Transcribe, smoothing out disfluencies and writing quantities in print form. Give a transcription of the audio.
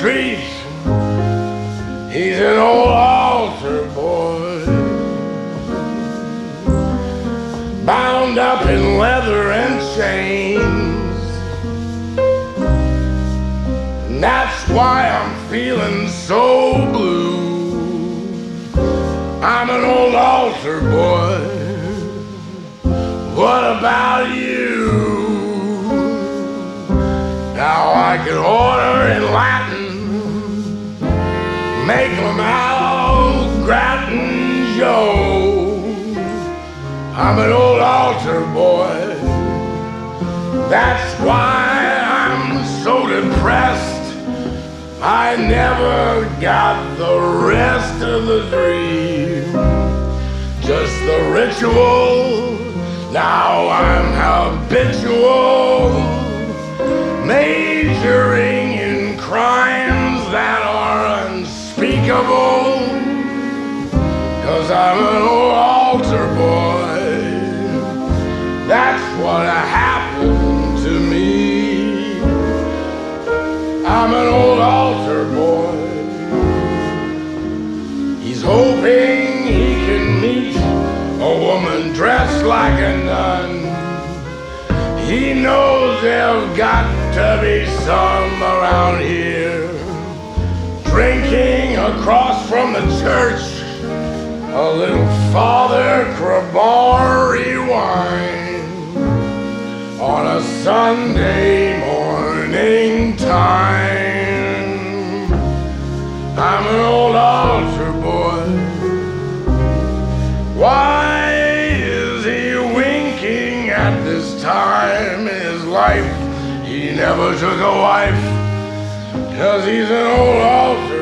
street. He's an old altar boy, bound up in leather and chains. And that's why I'm feeling so blue. I'm an old altar boy. What about you? Now I can order in Latin, make them out gratin Joe. I'm an old altar boy. That's why I'm so depressed. I never got the rest of the dream, just the ritual. Now I'm habitual, majoring in crimes that are unspeakable, 'cause I'm an old altar boy. That's what happened to me. I'm an old altar boy. He's hoping he can meet a woman dressed like a nun. He knows there've got to be some around here, drinking across from the church a little Father Crabari wine on a Sunday morning time. I'm an old altar boy. Why is he winking at this time in his life? He never took a wife, 'cause he's an old altar